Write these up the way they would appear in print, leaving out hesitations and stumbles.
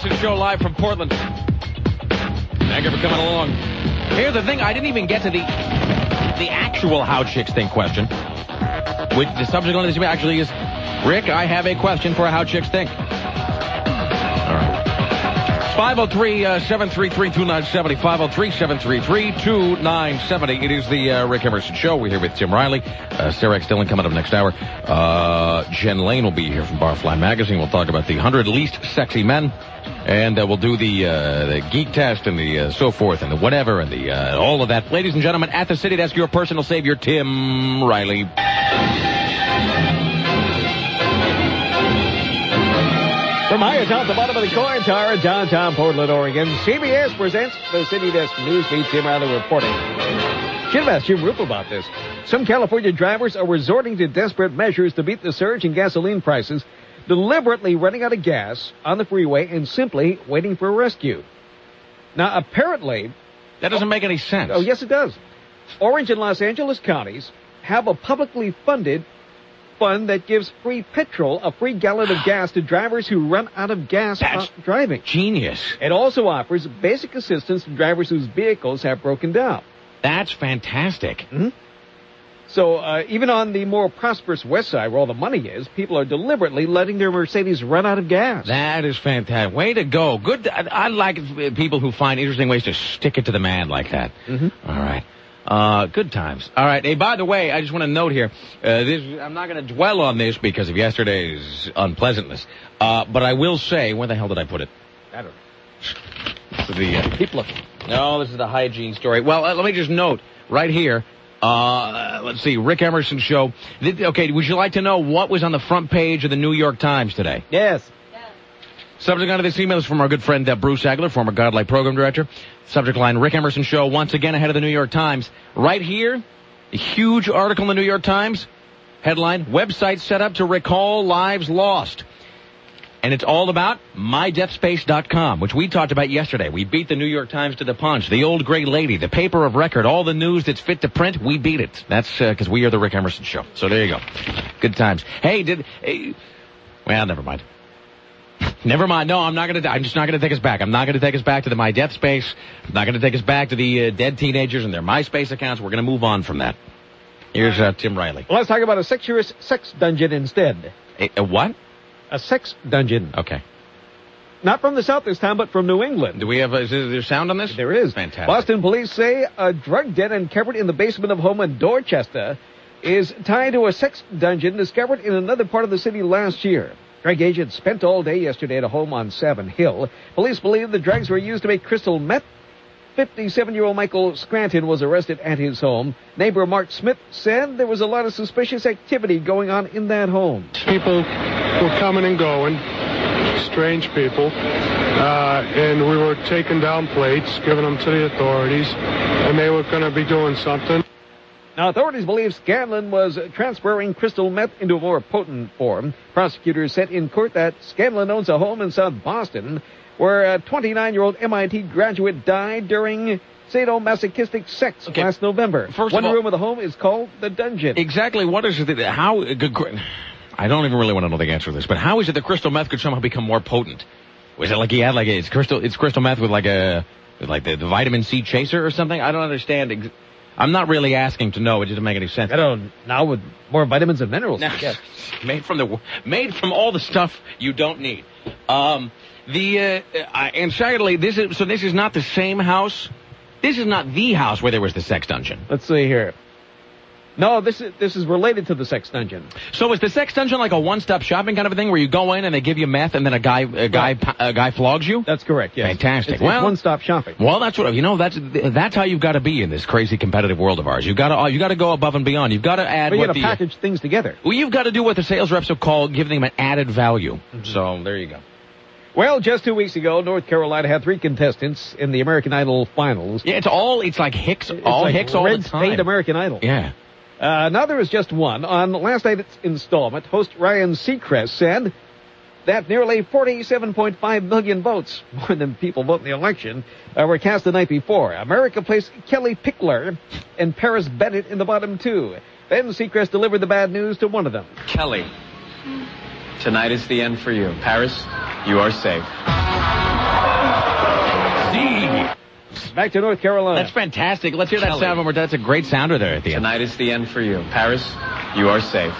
Emerson Show live from Portland. Thank you for coming along. Here's the thing. I didn't even get to the actual how chicks think question. Which the subject line of this actually is, Rick, I have a question for how chicks think. All right. 503-733-2970. 503-733-2970. It is the Rick Emerson Show. We're here with Tim Riley. Sarah X. Dillon coming up next hour. Jen Lane will be here from Barfly Magazine. We'll talk about the 100 least sexy men. And we'll do the geek test and the so forth and the whatever and the all of that. Ladies and gentlemen, at the City Desk, your personal savior, Tim Riley. From high atop the bottom of the coin tower in downtown Portland, Oregon, CBS presents the City Desk News Beat. Tim Riley reporting. Should have asked Jim Roop about this. Some California drivers are resorting to desperate measures to beat the surge in gasoline prices, deliberately running out of gas on the freeway and simply waiting for a rescue. Now, apparently... That doesn't make any sense. Oh, yes, it does. Orange and Los Angeles counties have a publicly funded fund that gives free petrol, a free gallon of gas to drivers who run out of gas while driving. Genius. It also offers basic assistance to drivers whose vehicles have broken down. That's fantastic. Mm-hmm. So even on the more prosperous west side, where all the money is, people are deliberately letting their Mercedes run out of gas. That is fantastic. Way to go. Good. I like people who find interesting ways to stick it to the man like that. Mm-hmm. All right. Good times. All right. Hey, by the way, I just want to note here, I'm not going to dwell on this because of yesterday's unpleasantness. But I will say, where the hell did I put it? I don't know. Keep looking. No, this is the hygiene story. Well, let me just note right here. Let's see, Rick Emerson Show. Okay, would you like to know what was on the front page of the New York Times today? Yes. Subject line of this email is from our good friend Bruce Agler, former Godlike program director. Subject line, Rick Emerson Show, once again ahead of the New York Times. Right here, a huge article in the New York Times. Headline, website set up to recall lives lost. And it's all about mydeathspace.com, which we talked about yesterday. We beat the New York Times to the punch. The old gray lady, the paper of record, all the news that's fit to print, we beat it. That's because we are the Rick Emerson Show. So there you go. Good times. Hey, well, never mind. Never mind. No, I'm just not going to take us back. I'm not going to take us back to the My Death Space. I'm not going to take us back to the dead teenagers and their MySpace accounts. We're going to move on from that. Here's Tim Riley. Well, let's talk about a sexuous sex dungeon instead. A what? A sex dungeon. Okay. Not from the South this time, but from New England. Do we have, is there sound on this? There is. Fantastic. Boston police say a drug den uncovered in the basement of home in Dorchester is tied to a sex dungeon discovered in another part of the city last year. Drug agents spent all day yesterday at a home on Savin Hill. Police believe the drugs were used to make crystal meth. 57-year-old Michael Scranton was arrested at his home. Neighbor Mark Smith said there was a lot of suspicious activity going on in that home. People were coming and going, strange people, and we were taking down plates, giving them to the authorities, and they were going to be doing something. Now, authorities believe Scanlon was transferring crystal meth into a more potent form. Prosecutors said in court that Scanlon owns a home in South Boston where a 29-year-old MIT graduate died during sadomasochistic sex last November. One room of the home is called the dungeon. Exactly. What is it? How? I don't even really want to know the answer to this, but how is it that crystal meth could somehow become more potent? Was it like he had it's crystal meth with the vitamin C chaser or something? I don't understand. I'm not really asking to know. It doesn't make any sense. I don't. Now with more vitamins and minerals. Now, yes. Made from all the stuff you don't need. And secondly, this is not the same house. This is not the house where there was the sex dungeon. Let's see here. No, this is related to the sex dungeon. So is the sex dungeon like a one-stop shopping kind of a thing where you go in and they give you meth and then a guy flogs you? That's correct. Yes. Fantastic. It's one-stop shopping. Well, that's how you've got to be in this crazy competitive world of ours. You got to go above and beyond. You've got to add. But you got to package things together. Well, you've got to do what the sales reps will call giving them an added value. Mm-hmm. So there you go. Well, just 2 weeks ago, North Carolina had 3 contestants in the American Idol finals. Yeah, it's like Hicks, Hicks all the time. Red State American Idol. Yeah. Now there is just one. On last night's installment, host Ryan Seacrest said that nearly 47.5 million votes, more than people vote in the election, were cast the night before. America placed Kelly Pickler and Paris Bennett in the bottom 2. Then Seacrest delivered the bad news to one of them. Kelly, tonight is the end for you. Paris, you are safe. Back to North Carolina. That's fantastic. Let's hear that sound one more time. That's a great sounder there at the end. Tonight is the end for you. Paris, you are safe.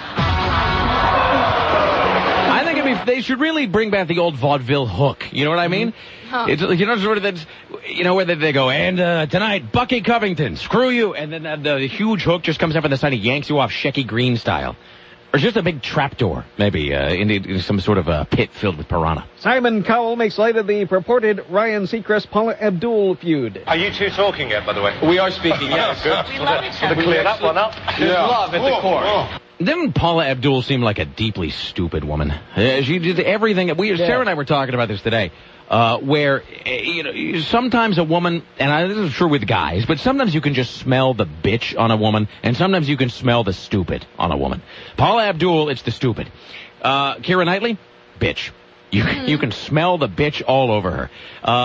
I think they should really bring back the old vaudeville hook. You know what I mean? Huh. It's sort of that's, where they go, and tonight, Bucky Covington, screw you, and then the huge hook just comes up on the side and yanks you off Shecky Green style. Or just a big trapdoor, maybe, into some sort of a pit filled with piranha. Simon Cowell makes light of the purported Ryan Seacrest-Paula Abdul feud. Are you two talking yet, by the way? We are speaking, yes. Good. We love each other. Clear that one up. There's love at the core. Didn't Paula Abdul seem like a deeply stupid woman? She did everything. Sarah and I were talking about this today, where sometimes a woman, and this is true with guys, but sometimes you can just smell the bitch on a woman, and sometimes you can smell the stupid on a woman. Paula Abdul, it's the stupid. Keira Knightley, bitch. You can smell the bitch all over her.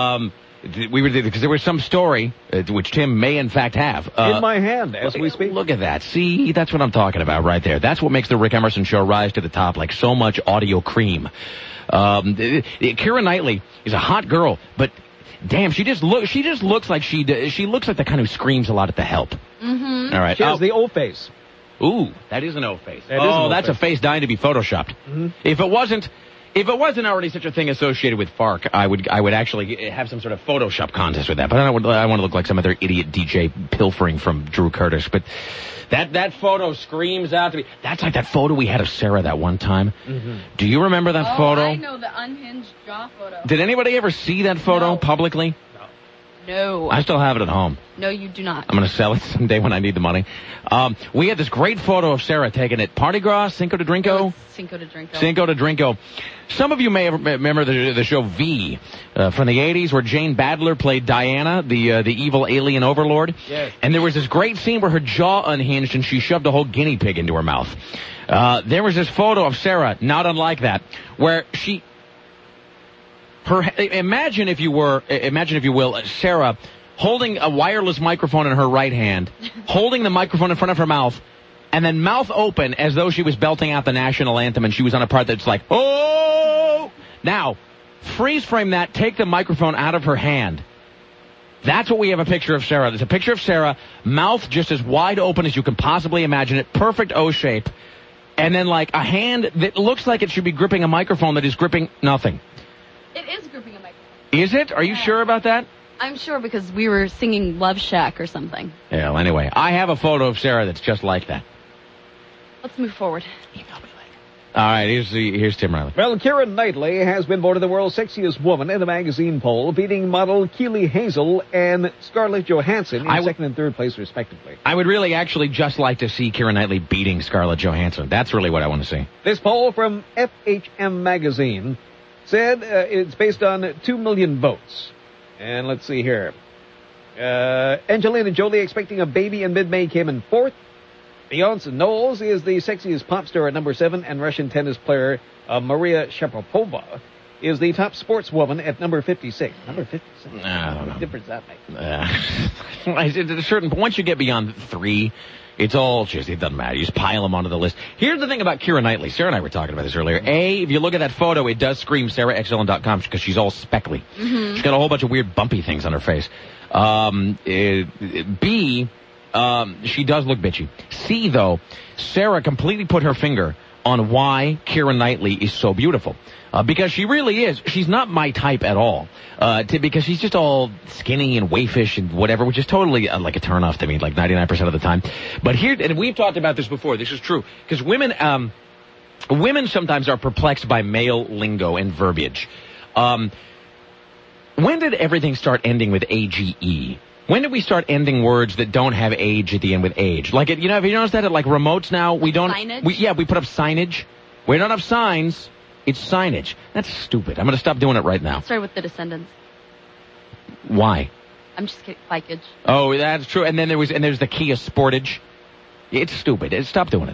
Because there was some story, which Tim may in fact have. In my hand, as we speak. Look at that. See, that's what I'm talking about right there. That's what makes the Rick Emerson Show rise to the top like so much audio cream. Keira Knightley is a hot girl, but damn, she just looks like she looks like the kind who screens a lot at the Help. Mm-hmm. All right. She has the O face. Ooh, that is an O face. That is an O that's face. a face dying to be photoshopped. Mm-hmm. If it wasn't already such a thing associated with FARC, I would actually have some sort of Photoshop contest with that. But I want to look like some other idiot DJ pilfering from Drew Curtis. But that photo screams out to me. That's like that photo we had of Sarah that one time. Mm-hmm. Do you remember that photo? I know the unhinged jaw photo. Did anybody ever see that photo publicly? No. I still have it at home. No, you do not. I'm going to sell it someday when I need the money. We had this great photo of Sarah taken at Party Gras, Cinco de Drinko. Cinco de Drinko. Cinco de Drinko. Some of you may remember the show V from the 80s where Jane Badler played Diana, the evil alien overlord. Yes. And there was this great scene where her jaw unhinged and she shoved a whole guinea pig into her mouth. There was this photo of Sarah, not unlike that, where imagine if you will, Sarah holding a wireless microphone in her right hand, holding the microphone in front of her mouth, and then mouth open as though she was belting out the national anthem and she was on a part that's like, oh! Now, freeze frame that, take the microphone out of her hand. That's what we have a picture of Sarah. There's a picture of Sarah, mouth just as wide open as you can possibly imagine it, perfect O shape, and then like a hand that looks like it should be gripping a microphone that is gripping nothing. It is gripping a microphone. Is it? Are you sure about that? I'm sure because we were singing Love Shack or something. Yeah, well, anyway, I have a photo of Sarah that's just like that. Let's move forward. Email me later. All right, here's Tim Riley. Well, Keira Knightley has been voted the world's sexiest woman in a magazine poll, beating model Keely Hazel and Scarlett Johansson in second and third place, respectively. I would really actually just like to see Keira Knightley beating Scarlett Johansson. That's really what I want to see. This poll from FHM magazine said it's based on 2 million votes. And let's see here. Angelina Jolie, expecting a baby in mid-May, came in fourth. Beyonce Knowles is the sexiest pop star at number 7, and Russian tennis player Maria Sharapova is the top sportswoman at number 56. Number 56? I don't know. What difference that makes? At a certain point, once you get beyond 3, it's all just, it doesn't matter. You just pile them onto the list. Here's the thing about Keira Knightley. Sarah and I were talking about this earlier. A, if you look at that photo, it does scream SarahXLN.com because she's all speckly. Mm-hmm. She's got a whole bunch of weird bumpy things on her face. B, she does look bitchy. C, though, Sarah completely put her finger on why Keira Knightley is so beautiful. Because she really is. She's not my type at all. Because she's just all skinny and waifish and whatever, which is totally like a turnoff to me, like 99% of the time. But here, and we've talked about this before, this is true, because women sometimes are perplexed by male lingo and verbiage. When did everything start ending with AGE? When did we start ending words that don't have age at the end with age? Like, have you noticed that at like remotes now? We don't. Signage? We put up signage. We don't have signs. It's signage. That's stupid. I'm going to stop doing it right now. Started with the Descendants. Why? I'm just kidding. Bikeage. Oh, that's true. And then there's the Kia Sportage. It's stupid. Stop doing it.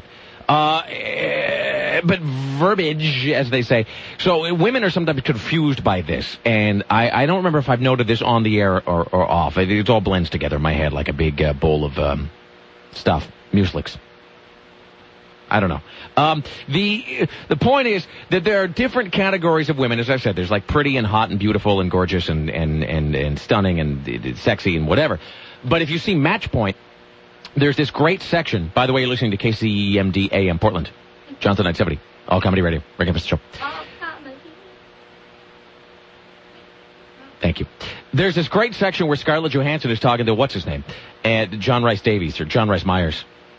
But verbiage, as they say. So women are sometimes confused by this, and I don't remember if I've noted this on the air or off. It all blends together in my head like a big bowl of stuff, muesliks. I don't know. The point is that there are different categories of women. As I've said, there's like pretty and hot and beautiful and gorgeous and stunning and sexy and whatever. But if you see Match Point, there's this great section. By the way, you're listening to KCMD AM Portland, Johnson 970, All Comedy Radio, Rick Emerson Show. Thank you. There's this great section where Scarlett Johansson is talking to what's his name, John Rhys Davies or John Rhys Meyers,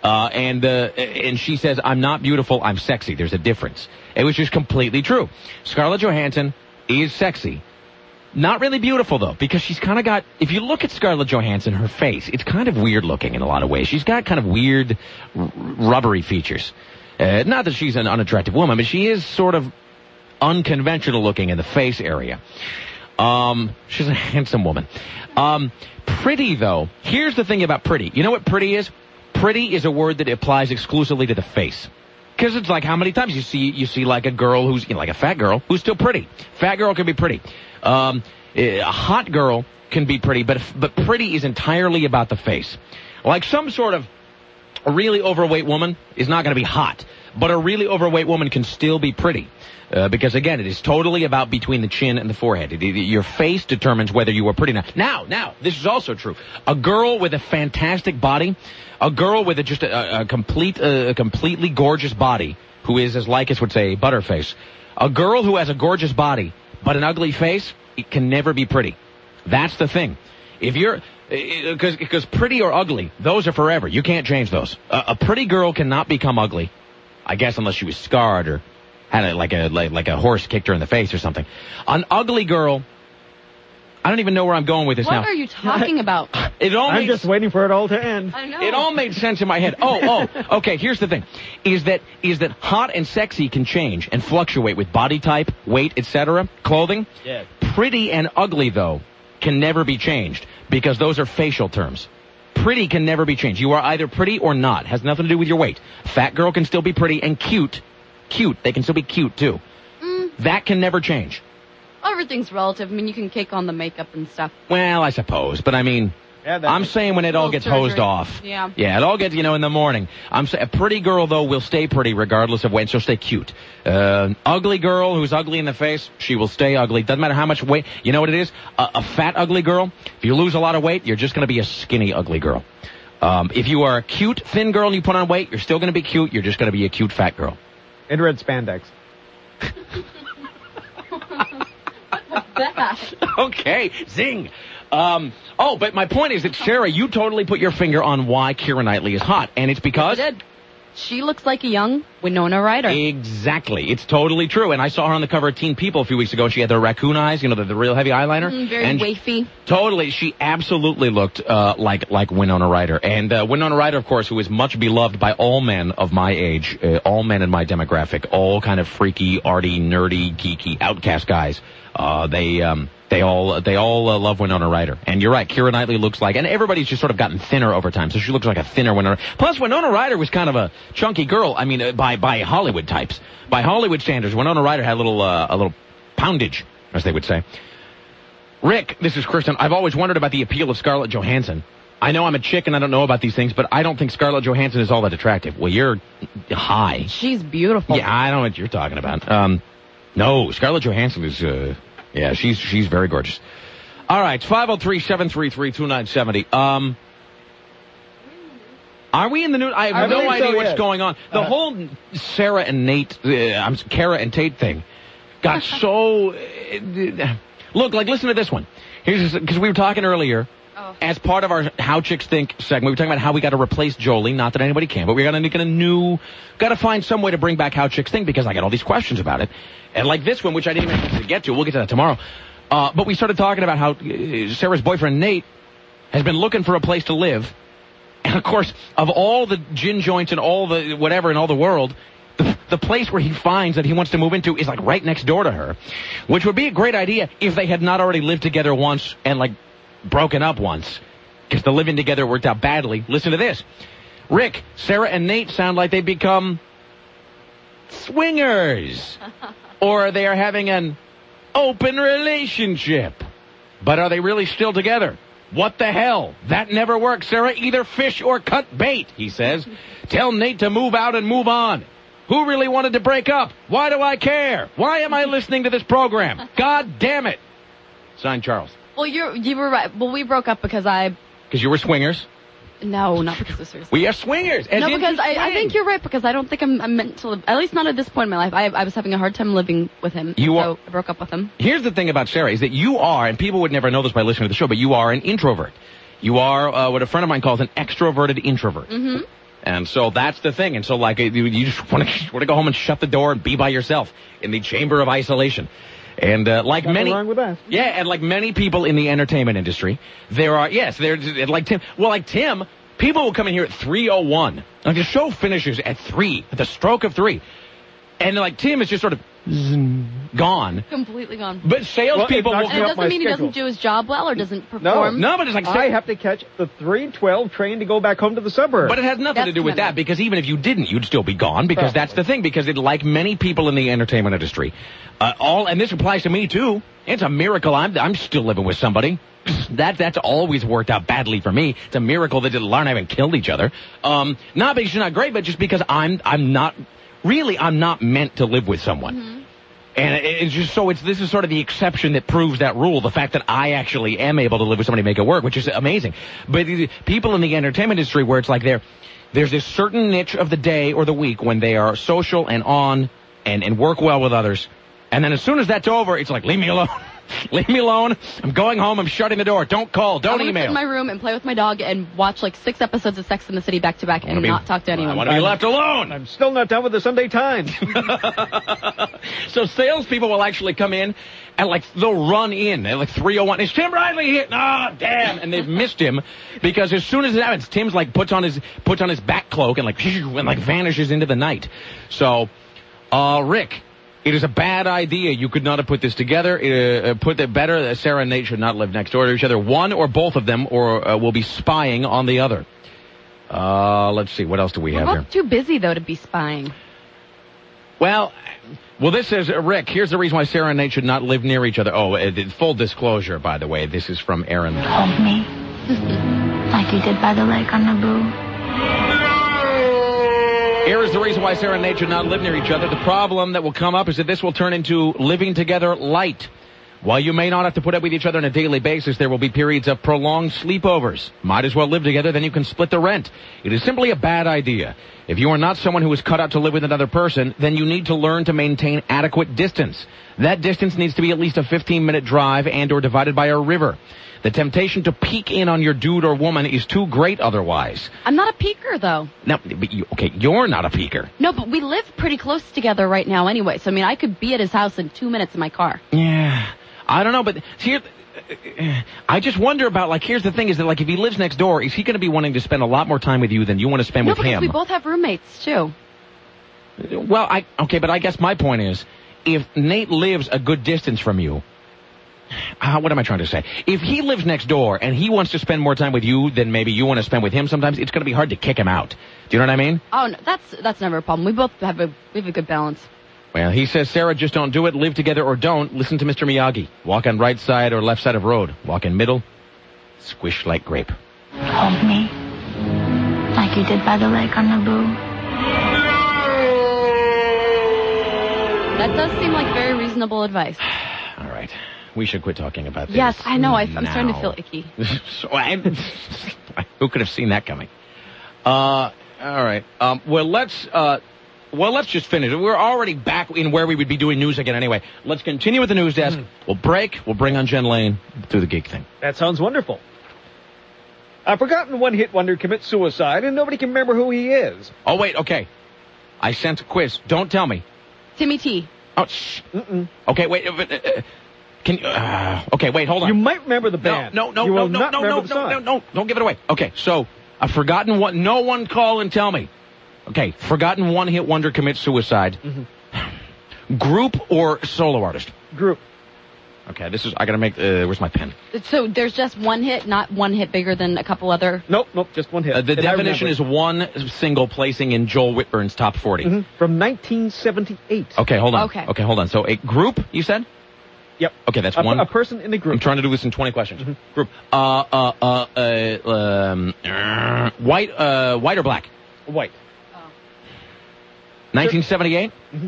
and she says, "I'm not beautiful, I'm sexy. There's a difference." It was just completely true. Scarlett Johansson is sexy. Not really beautiful, though, because she's kind of got, if you look at Scarlett Johansson, her face, it's kind of weird looking in a lot of ways. She's got kind of weird, rubbery features. Not that she's an unattractive woman, but she is sort of unconventional looking in the face area. She's a handsome woman. Pretty, though, here's the thing about pretty. You know what pretty is? Pretty is a word that applies exclusively to the face. Because it's like how many times you see like a girl who's, like a fat girl who's still pretty. Fat girl can be pretty. A hot girl can be pretty, but pretty is entirely about the face. Like some sort of a really overweight woman is not going to be hot, but a really overweight woman can still be pretty. Because, again, it is totally about between the chin and the forehead. Your face determines whether you are pretty or not. Now, this is also true. A girl with a fantastic body, a girl with a completely gorgeous body, who is, as Lycus would say, butterface. A girl who has a gorgeous body, but an ugly face, it can never be pretty. That's the thing. If you're... Because pretty or ugly, those are forever. You can't change those. A pretty girl cannot become ugly, I guess, unless she was scarred or had like a horse kicked her in the face or something. An ugly girl, I don't even know where I'm going with this now. What are you talking about? I'm just waiting for it all to end. I know. It all made sense in my head. Okay, here's the thing. Is that hot and sexy can change and fluctuate with body type, weight, etc., clothing. Yeah. Pretty and ugly, though, can never be changed because those are facial terms. Pretty can never be changed. You are either pretty or not. Has nothing to do with your weight. Fat girl can still be pretty, and cute. They can still be cute, too. That can never change. Everything's relative. I mean, you can kick on the makeup and stuff. Well, I suppose. But, I mean, I'm saying when it all gets hosed off. Yeah. Yeah, it all gets, in the morning. I'm saying a pretty girl, though, will stay pretty regardless of weight. She'll stay cute. Ugly girl who's ugly in the face, she will stay ugly. Doesn't matter how much weight. You know what it is? A fat, ugly girl, if you lose a lot of weight, you're just going to be a skinny, ugly girl. If you are a cute, thin girl and you put on weight, you're still going to be cute. You're just going to be a cute, fat girl. In red spandex. Okay, zing. But my point is that, Sarah, you totally put your finger on why Keira Knightley is hot, and it's because... I did. She looks like a young Winona Ryder. Exactly. It's totally true. And I saw her on the cover of Teen People a few weeks ago. She had the raccoon eyes, the real heavy eyeliner. Very wafy. Totally. She absolutely looked like Winona Ryder. And Winona Ryder, of course, who is much beloved by all men of my age, all men in my demographic, all kind of freaky, arty, nerdy, geeky, outcast guys. They all love Winona Ryder. And you're right, Keira Knightley looks like, and everybody's just sort of gotten thinner over time, so she looks like a thinner Winona. Plus, Winona Ryder was kind of a chunky girl. I mean, by Hollywood types. By Hollywood standards, Winona Ryder had a little poundage, as they would say. Rick, this is Kristen. I've always wondered about the appeal of Scarlett Johansson. I know I'm a chick and I don't know about these things, but I don't think Scarlett Johansson is all that attractive. Well, you're high. She's beautiful. Yeah, I don't know what you're talking about. No, Scarlett Johansson is, yeah, she's very gorgeous. All right, 503-733-2970. Are we in the news? I have no idea what's going on. The whole Sarah and Nate, Kara and Tate thing got so... Look, listen to this one. Because we were talking earlier, as part of our How Chicks Think segment, we were talking about how we got to replace Jolie. Not that anybody can, but we got to find some way to bring back How Chicks Think because I got all these questions about it. And like this one, which I didn't even get to. We'll get to that tomorrow. But we started talking about how Sarah's boyfriend, Nate, has been looking for a place to live. And, of course, of all the gin joints and all the whatever in all the world, the place where he finds that he wants to move into is, right next door to her, which would be a great idea if they had not already lived together once and, broken up once, because the living together worked out badly. Listen to this. Rick, Sarah and Nate sound like they've become swingers. Or they are having an open relationship. But are they really still together? What the hell? That never works, Sarah. Either fish or cut bait, he says. Tell Nate to move out and move on. Who really wanted to break up? Why do I care? Why am I listening to this program? God damn it. Signed, Charles. Well, you were right. Well, we broke up because Because you were swingers? No, not because of swingers. We are swingers. No, because I think you're right, because I don't think I'm meant to live, at least not at this point in my life. I was having a hard time living with him, so I broke up with him. Here's the thing about Sarah, is that you are, and people would never know this by listening to the show, but you are an introvert. You are what a friend of mine calls an extroverted introvert. Mm-hmm. And so that's the thing. And so, like, you just want to go home and shut the door and be by yourself in the chamber of isolation. And like Nothing wrong with that. Yeah, and like many people in the entertainment industry, there's like Tim. Well, like Tim, people will come in here at 3:01. Like the show finishes at 3, at the stroke of 3, and like Tim is just sort of gone, completely gone. But salespeople will. And it doesn't mean he doesn't do his job well or doesn't perform. No, but it's like I have to catch the 3:12 train to go back home to the suburbs. But it has nothing to do with that, because even if you didn't, you'd still be gone, because that's the thing, because like many people in the entertainment industry, and this applies to me too, it's a miracle I'm still living with somebody. That's always worked out badly for me. It's a miracle that Lauren and I haven't killed each other. Not because she's not great, but just because I'm not meant to live with someone. Mm-hmm. And it's just so this is sort of the exception that proves that rule, the fact that I actually am able to live with somebody and make it work, which is amazing. But people in the entertainment industry where it's like there's this certain niche of the day or the week when they are social and on and work well with others. And then as soon as that's over, it's like, leave me alone. Leave me alone. I'm going home. I'm shutting the door. Don't call. Don't email. I'm going to sit in my room and play with my dog and watch like 6 episodes of Sex and the City back to back and not talk to anyone. I want to be left alone. I'm still not done with the Sunday Times. So salespeople will actually come in and like they'll run in at like 3:01. Is Tim Riley here? Oh, damn! And they've missed him because as soon as it happens, Tim's like puts on his back cloak and like vanishes into the night. So, Rick. It is a bad idea. You could not have put this together. Put it better. Sarah and Nate should not live next door to each other. One or both of them or will be spying on the other. Let's see. What else do we have here? We're both too busy, though, to be spying. Well, this is Rick. Here's the reason why Sarah and Nate should not live near each other. Oh, full disclosure, by the way. This is from Aaron. Hold me. Like you did by the lake on Naboo. Here is the reason why Sarah and Nate should not live near each other. The problem that will come up is that this will turn into living together light. While you may not have to put up with each other on a daily basis, there will be periods of prolonged sleepovers. Might as well live together, then you can split the rent. It is simply a bad idea. If you are not someone who is cut out to live with another person, then you need to learn to maintain adequate distance. That distance needs to be at least a 15-minute drive and or divided by a river. The temptation to peek in on your dude or woman is too great otherwise. I'm not a peeker, though. No, but you're not a peeker. No, but we live pretty close together right now anyway. So, I mean, I could be at his house in 2 minutes in my car. Yeah, I don't know, but here, I just wonder about, like, here's the thing is that, like, if he lives next door, is he going to be wanting to spend a lot more time with you than you want to spend with him? No, because we both have roommates, too. Well, but I guess my point is, if Nate lives a good distance from you, what am I trying to say? If he lives next door and he wants to spend more time with you than maybe you want to spend with him sometimes, it's going to be hard to kick him out. Do you know what I mean? Oh, no, that's never a problem. We both have a good balance. Well, he says, Sarah, just don't do it. Live together or don't. Listen to Mr. Miyagi. Walk on right side or left side of road. Walk in middle. Squish like grape. Hold me. Like you did by the lake on Naboo. That does seem like very reasonable advice. All right. We should quit talking about this. Yes, I know. I'm starting to feel icky. Who could have seen that coming? All right. Well, let's just finish it. We're already back in where we would be doing news again anyway. Let's continue with the news desk. We'll break. We'll bring on Jen Lane through the geek thing. That sounds wonderful. A forgotten one-hit wonder commits suicide, and nobody can remember who he is. Oh, wait. Okay. I sent a quiz. Don't tell me. Timmy T. Oh, shh. Okay, wait. Okay, wait, hold on. You might remember the band. No, don't give it away. Okay, so a forgotten one. No one call and tell me. Okay, forgotten one-hit wonder commits suicide. Mm-hmm. Group or solo artist? Group. Okay, I gotta make. Where's my pen? So there's just one hit, not one hit bigger than a couple other. Nope, just one hit. The definition is one single placing in Joel Whitburn's top 40 from 1978. Okay, hold on. Okay, hold on. So a group, you said? Yep. Okay, that's one. A person in the group. I'm trying to do this in 20 questions. Mm-hmm. Group. White or black? White. 1978? Mm-hmm.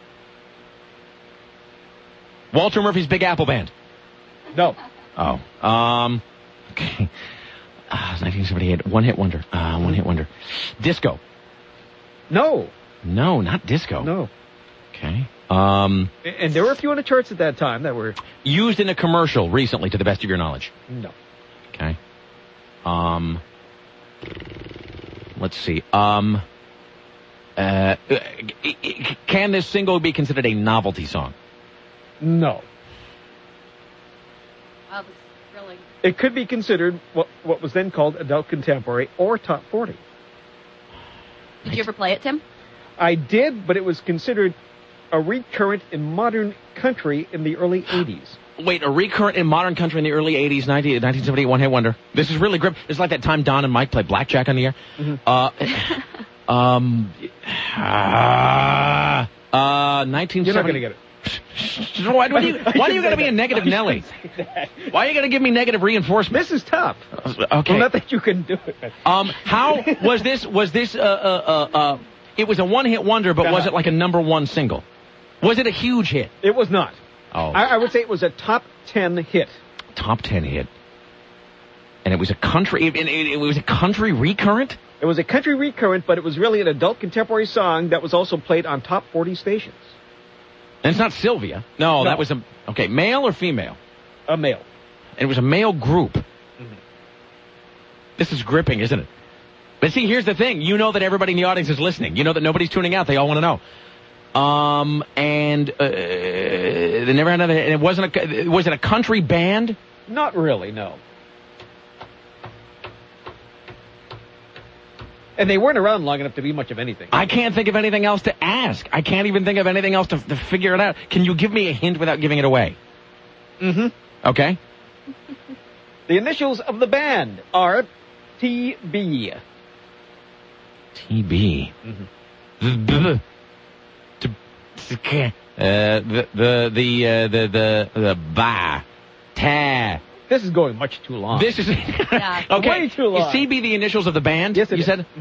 Walter Murphy's Big Apple Band? No. Oh. Okay. 1978. One-hit wonder. One-hit wonder. Disco? No. No, not disco. No. Okay. And there were a few on the charts at that time that were... Used in a commercial recently, to the best of your knowledge? No. Okay. Let's see. Can this single be considered a novelty song? No. Wow, this is really... It could be considered what was then called adult contemporary or top 40. Did you ever play it, Tim? I did, but it was considered a recurrent in modern country in the early 80s. Wait, a recurrent in modern country in the early 80s, 1978 one-hit wonder. This is really grip. It's like that time Don and Mike played blackjack on the air. Mm-hmm. 1970. You're not going to get it. Why do you got to be a negative Nelly? Why are you going to give me negative reinforcement? This is tough. Okay. Well, not that you can do it. How was this? It was a one-hit wonder, but was it like a number one single? Was it a huge hit? It was not. Oh. I would say it was a top 10 hit. Top 10 hit. And it was a country. It was a country recurrent. It was a country recurrent, but it was really an adult contemporary song that was also played on top 40 stations. And it's not Sylvia. No, that was okay. Male or female? A male. And it was a male group. Mm-hmm. This is gripping, isn't it? But see, here's the thing. You know that everybody in the audience is listening. You know that nobody's tuning out. They all want to know. They never had another. And it wasn't was it a country band? Not really, no. And they weren't around long enough to be much of anything. I can't think of anything else to ask. I can't even think of anything else to figure it out. Can you give me a hint without giving it away? Mm-hmm. Okay. The initials of the band are TB. TB. Mm-hmm. The ba ta. This is going much too long. This is Yeah. okay. Way too long. Is CB the initials of the band? Yes, it you is. said.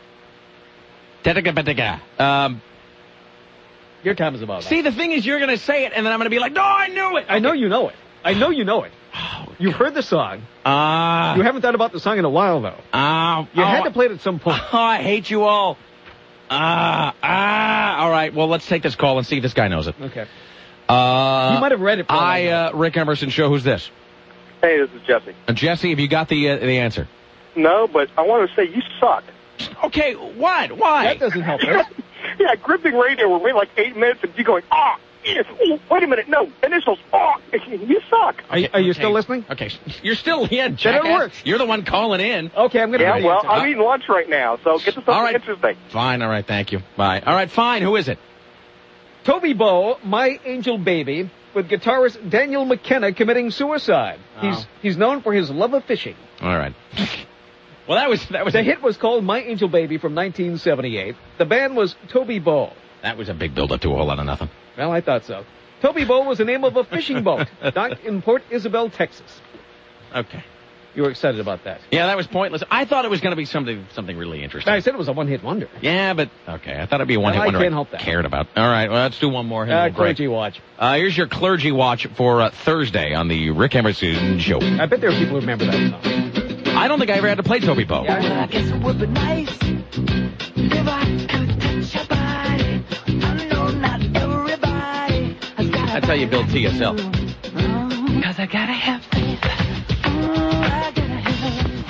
Mm-hmm. Your time is about up. See, the thing is, you're going to say it, and then I'm going to be like, "No, I knew it." I know you know it. I know you know it. You've heard the song. You haven't thought about the song in a while, though. You had to play it at some point. Oh, I hate you all. All right. Well, let's take this call and see if this guy knows it. Okay. You might have read it. Rick Emerson Show. Who's this? Hey, this is Jesse. Jesse, have you got the answer? No, but I want to say you suck. Okay, what? Why? That doesn't help us. Yeah, gripping radio. We're waiting like 8 minutes, and you going, yes, wait a minute, no, initials, you suck. Are you still listening? Okay, you're still in. Then it works. You're the one calling in. Okay, I'm going to. Yeah, well, I'm eating lunch right now, so get to something interesting. Fine. All right. Thank you. Bye. All right. Fine. Who is it? Toby Bow, My Angel Baby, with guitarist Daniel McKenna committing suicide. Oh. He's known for his love of fishing. All right. Well, that was The hit was called My Angel Baby from 1978. The band was Toby Bow. That was a big build-up to a whole lot of nothing. Well, I thought so. Toby Bow was the name of a fishing boat docked in Port Isabel, Texas. Okay. You were excited about that. Yeah, that was pointless. I thought it was going to be something really interesting. I said it was a one-hit wonder. Yeah, but okay. I thought it'd be a one-hit wonder. I can't help that. Cared about. All right. Well, let's do one more. Clergy Watch. Here's your Clergy Watch for Thursday on the Rick Emerson Show. I bet there are people who remember that song. I don't think I ever had to play Toby Bow. Yeah, I guess it would be nice if I could touch your body. I know not everybody has got. That's how you build TSL. Cause I gotta have faith. I gotta have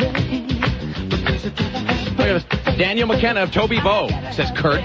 faith. Look at this. Daniel McKenna of Toby Bow, says Kurt.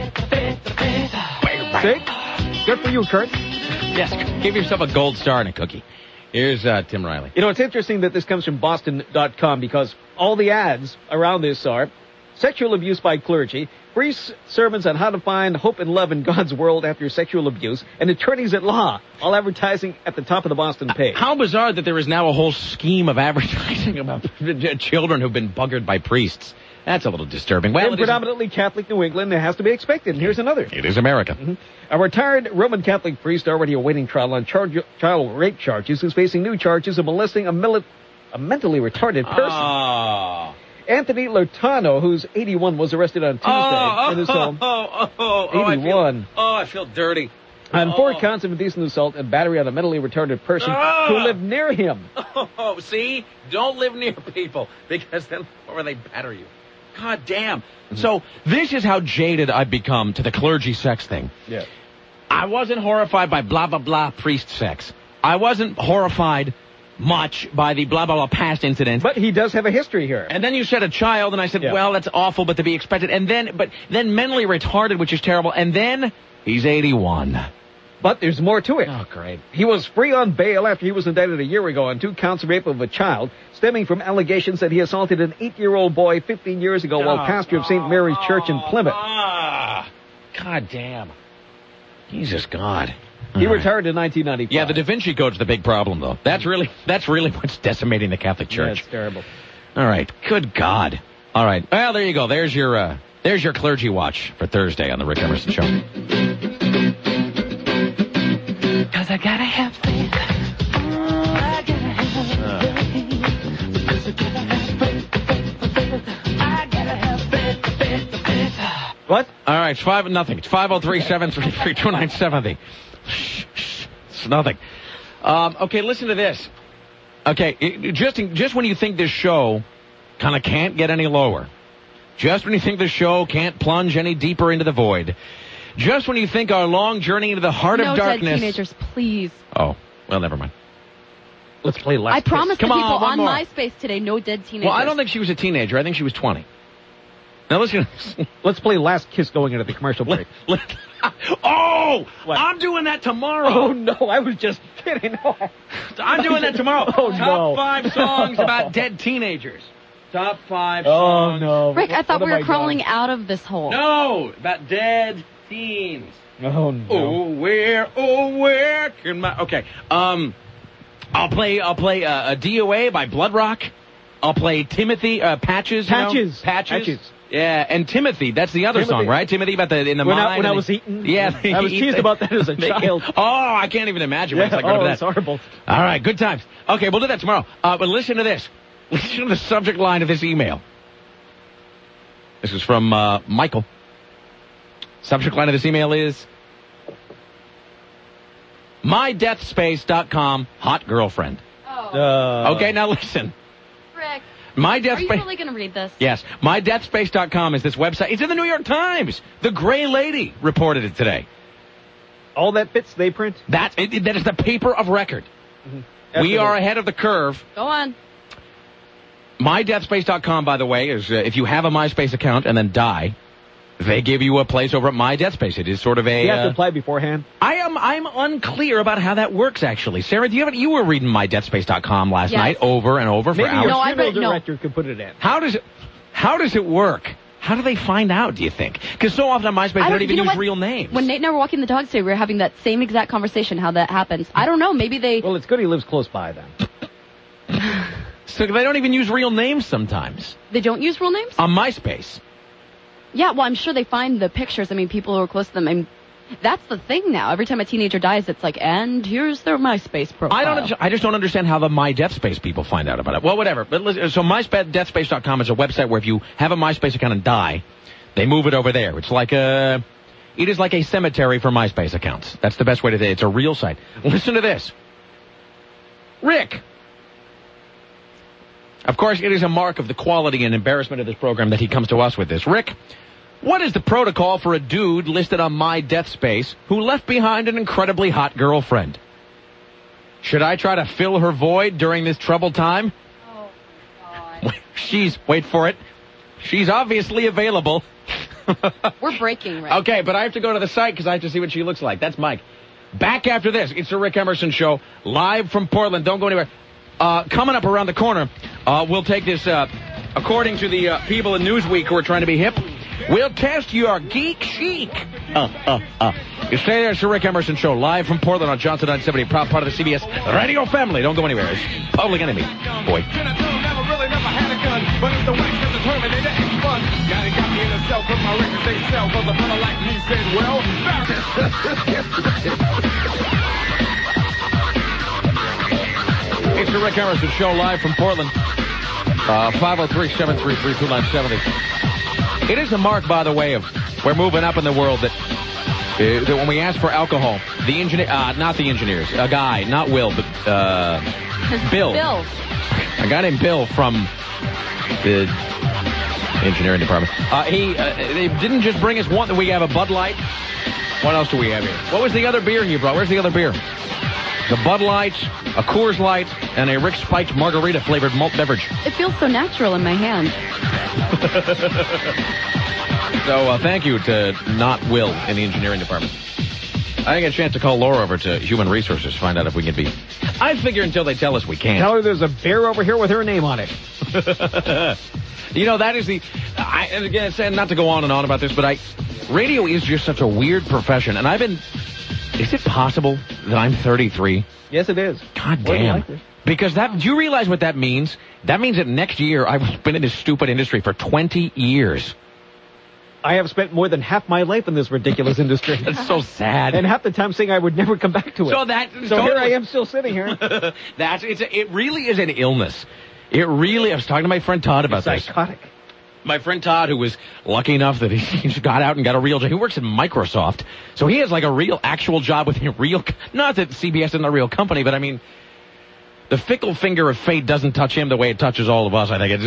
See? Good for you, Kurt. Yes, give yourself a gold star and a cookie. Here's Tim Riley. You know, it's interesting that this comes from Boston.com because all the ads around this are sexual abuse by clergy, free sermons on how to find hope and love in God's world after sexual abuse, and attorneys at law, all advertising at the top of the Boston page. How bizarre that there is now a whole scheme of advertising about children who've been buggered by priests. That's a little disturbing. Well, in predominantly Catholic New England, it has to be expected. And here's another. It is America. Mm-hmm. A retired Roman Catholic priest already awaiting trial on child rape charges is facing new charges of molesting a mentally retarded person. Oh. Anthony Lurtano, who's 81, was arrested on Tuesday in his home. 81. I feel dirty. On 4 counts of indecent assault and battery on a mentally retarded person who lived near him. Oh, see? Don't live near people, because then or they batter you. God damn. Mm-hmm. So this is how jaded I've become to the clergy sex thing. Yeah. I wasn't horrified by blah, blah, blah priest sex. I wasn't horrified much by the blah, blah, blah past incidents. But he does have a history here. And then you said a child, and I said, well, that's awful, but to be expected. And then mentally retarded, which is terrible. And then he's 81. But there's more to it. Oh, great. He was free on bail after he was indicted a year ago on 2 counts of rape of a child, stemming from allegations that he assaulted an 8-year-old boy 15 years ago while pastor of St. Mary's Church in Plymouth. God damn. Jesus God. He retired in 1995. Yeah, the Da Vinci Code's the big problem, though. That's really what's decimating the Catholic Church. Yeah, it's terrible. All right. Good God. All right. Well, there you go. There's your clergy watch for Thursday on the Rick Emerson Show. 'Cause I gotta have faith. I gotta have faith. 'Cause I gotta have faith. I gotta have faith. What? All right, it's 5-0. It's 503-733-2970. It's nothing. Okay, listen to this. Okay, just when you think this show kind of can't get any lower, just when you think this show can't plunge any deeper into the void, just when you think our long journey into the heart of darkness... No dead teenagers, please. Oh, well, never mind. Let's play last. I promised the people on more. MySpace today, no dead teenagers. Well, I don't think she was a teenager. I think she was 20. Now listen. Let's play Last Kiss going into the commercial break. Oh! What? I'm doing that tomorrow. Oh, no, I was just kidding. I'm doing that tomorrow. Oh, Top no. 5 songs about dead teenagers. Top 5 songs. Oh, no. Rick, I thought What we have were I crawling done? out of this hole. No, about dead teens. Oh, no. Oh, where can my... Okay, I'll play a DOA by Blood Rock. I'll play Timothy, Patches. Patches. Yeah, and Timothy, that's the other song, right? Timothy about in the mine. When I was eaten. Yeah. I was teased about that as a child. Oh, I can't even imagine what it's like going to that. It's horrible. All right, good times. Okay, we'll do that tomorrow. But listen to this. Listen to the subject line of this email. This is from Michael. Subject line of this email is mydeathspace.com hot girlfriend. Oh. Okay, now listen. Rick, My are Death you Space. really going to read this? Yes. MyDeathSpace.com is this website. It's in the New York Times. The Gray Lady reported it today. All that bits they print? That is the paper of record. Mm-hmm. We are ahead of the curve. Go on. MyDeathSpace.com, by the way, is if you have a MySpace account and then die, they give you a place over at MyDeathSpace. It is sort of a... You have to apply beforehand? I'm unclear about how that works, actually. Sarah, you were reading MyDeathSpace.com last night over and over for Maybe hours. your funeral director could put it in. How does it work? How do they find out, do you think? Because so often on MySpace, they don't even use real names. When Nate and I were walking the dogs today, we were having that same exact conversation, how that happens. I don't know, maybe they... Well, it's good he lives close by, then. So they don't even use real names sometimes. They don't use real names? On MySpace. Yeah, well, I'm sure they find the pictures. I mean, people who are close to them. I mean, that's the thing now. Every time a teenager dies, it's like, and here's their MySpace profile. I just don't understand how the MyDeathSpace people find out about it. Well, whatever. But listen, so MyDeathSpace.com is a website where if you have a MySpace account and die, they move it over there. It's like it is like a cemetery for MySpace accounts. That's the best way to say it. It's a real site. Listen to this. Rick. Of course, it is a mark of the quality and embarrassment of this program that he comes to us with this. Rick, what is the protocol for a dude listed on MyDeathSpace who left behind an incredibly hot girlfriend? Should I try to fill her void during this troubled time? Oh, God. Wait for it. She's obviously available. We're breaking, Rick. Okay, but I have to go to the site because I have to see what she looks like. That's Mike. Back after this, it's the Rick Emerson Show, live from Portland. Don't go anywhere. Coming up around the corner, we'll take this, according to the people in Newsweek who are trying to be hip, we'll test your geek chic. You stay there, it's the Rick Emerson Show, live from Portland on Johnson 970, proud part of the CBS radio family. Don't go anywhere. It's Public Enemy. Boy. Never really had a gun, but it's the wax that determined it. fun. Got me in a cell, cause my records they sell, cause a fella like me said, well, It's the Rick Emerson Show live from Portland. 503-733-2970. It is a mark, by the way, of we're moving up in the world that when we ask for alcohol, the engineer, not the engineers, a guy, not Will, but Bill. Bill. A guy named Bill from the engineering department. They didn't just bring us one. We have a Bud Light. What else do we have here? What was the other beer you brought? Where's the other beer? The Bud Light, a Coors Light, and a Rick Spiked margarita-flavored malt beverage. It feels so natural in my hand. So thank you to not Will in the engineering department. I didn't get a chance to call Laura over to Human Resources to find out if we can be. I figure until they tell us we can't. Tell her there's a bear over here with her name on it. You know, that is the... and again, not to go on and on about this, but radio is just such a weird profession, and I've been... Is it possible that I'm 33? Yes, it is. God damn. Because do you realize what that means? That means that next year I've been in this stupid industry for 20 years. I have spent more than half my life in this ridiculous industry. That's so sad. And half the time saying I would never come back to it. So here I am still sitting here. It really is an illness. It really, I was talking to my friend Todd about this. Psychotic. My friend Todd, who was lucky enough that he just got out and got a real job. He works at Microsoft. So he has like a real, actual job with a real, not that CBS isn't a real company, but I mean, the fickle finger of fate doesn't touch him the way it touches all of us, I think.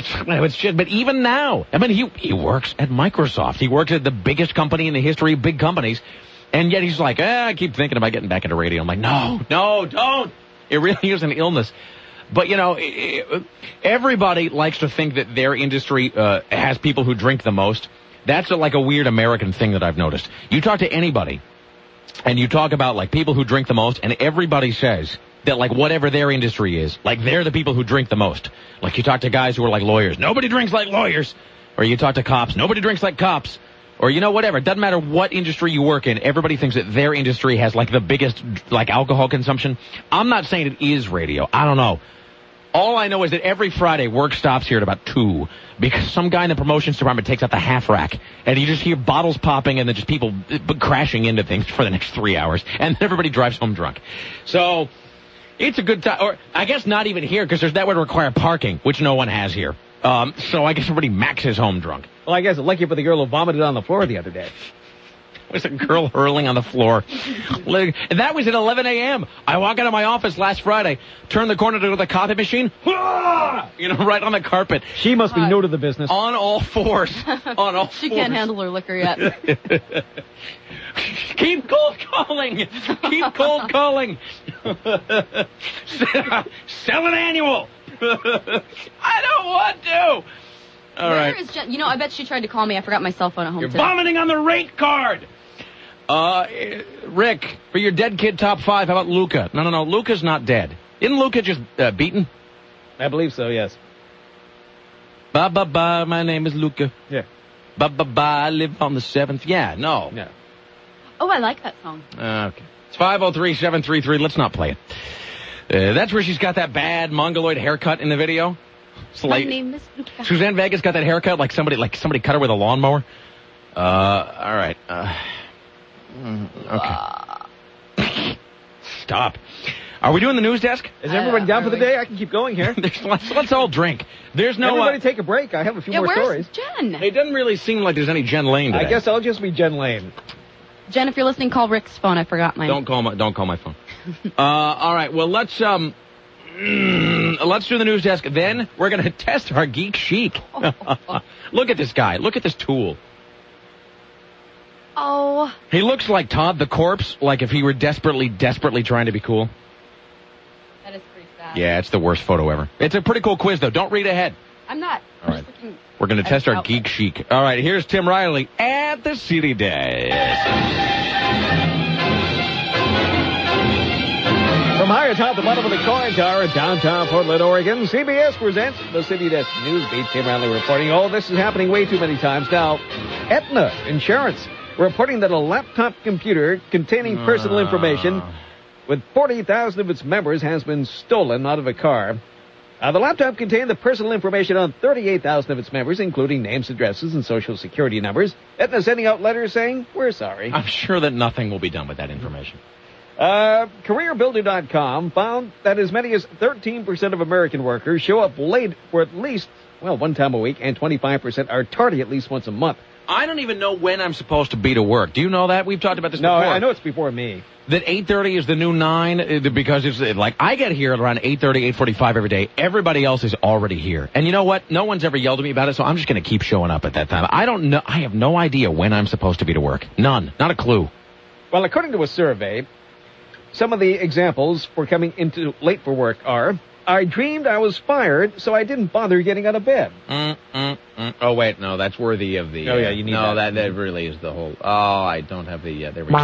But even now, I mean, he works at Microsoft. He works at the biggest company in the history of big companies. And yet he's like, I keep thinking about getting back into radio. I'm like, no, don't. It really is an illness. But, you know, everybody likes to think that their industry has people who drink the most. That's like a weird American thing that I've noticed. You talk to anybody, and you talk about, like, people who drink the most, and everybody says that, like, whatever their industry is, like, they're the people who drink the most. Like, you talk to guys who are like lawyers. Nobody drinks like lawyers. Or you talk to cops. Nobody drinks like cops. Or, you know, whatever. It doesn't matter what industry you work in. Everybody thinks that their industry has, like, the biggest, like, alcohol consumption. I'm not saying it is radio. I don't know. All I know is that every Friday work stops here at about 2 because some guy in the promotions department takes out the half rack and you just hear bottles popping and then just people crashing into things for the next 3 hours and everybody drives home drunk. So it's a good time. Or I guess not even here because that would require parking, which no one has here. So I guess everybody maxes home drunk. Well, I guess it's lucky for the girl who vomited on the floor the other day. There's a girl hurling on the floor. And that was at 11 a.m. I walk out of my office last Friday, turn the corner to the copy machine, right on the carpet. She must be new to the business. On all fours. She can't handle her liquor yet. Keep cold calling. Keep cold calling. Sell an annual. I don't want to. All right. Where is Jen? You know, I bet she tried to call me. I forgot my cell phone at home You're today. vomiting on the rate card. Rick, for your dead kid top 5, how about Luca? No. Luca's not dead. Isn't Luca just beaten? I believe so, yes. Ba, my name is Luca. Yeah. Ba, I live on the 7th. Yeah, no. Yeah. Oh, I like that song. Okay. It's 503-733. Let's not play it. That's where she's got that bad mongoloid haircut in the video. My name is Luca. Suzanne Vega's got that haircut like somebody cut her with a lawnmower. All right. Okay. Stop. Are we doing the news desk? Is everybody down for the day? I can keep going here. Let's all drink. There's no... Everybody take a break. I have a few more stories. Jen? It doesn't really seem like there's any Jen Lane today. I guess I'll just be Jen Lane. Jen, if you're listening, call Rick's phone. I forgot mine. Don't call my phone. All right. Well, let's do the news desk. Then we're going to test our geek chic. Look at this guy. Look at this tool. Oh. He looks like Todd the Corpse, like if he were desperately trying to be cool. That is pretty sad. Yeah, it's the worst photo ever. It's a pretty cool quiz, though. Don't read ahead. I'm not. All right. We're going to test our geek chic. All right, here's Tim Riley at the City Desk. From high atop the bottom of the coin tower in downtown Portland, Oregon, CBS presents the City Desk News Beat. Tim Riley reporting. Oh, this is happening way too many times now. Aetna Insurance reporting that a laptop computer containing personal information with 40,000 of its members has been stolen out of a car. The laptop contained the personal information on 38,000 of its members, including names, addresses, and social security numbers. Aetna sending out letters saying, we're sorry. I'm sure that nothing will be done with that information. CareerBuilder.com found that as many as 13% of American workers show up late for at least, one time a week, and 25% are tardy at least once a month. I don't even know when I'm supposed to be to work. Do you know that? We've talked about this before. No, I know it's before me. That 8:30 is the new 9 because it's like I get here at around 8:30, 8:45 every day. Everybody else is already here. And you know what? No one's ever yelled at me about it, so I'm just going to keep showing up at that time. I don't know. I have no idea when I'm supposed to be to work. None. Not a clue. Well, according to a survey, some of the examples for coming into late for work are, I dreamed I was fired, so I didn't bother getting out of bed. Oh, wait, no, that's worthy of the... Oh, yeah, you need no, that. that really is the whole... Oh, I don't have the... there we go.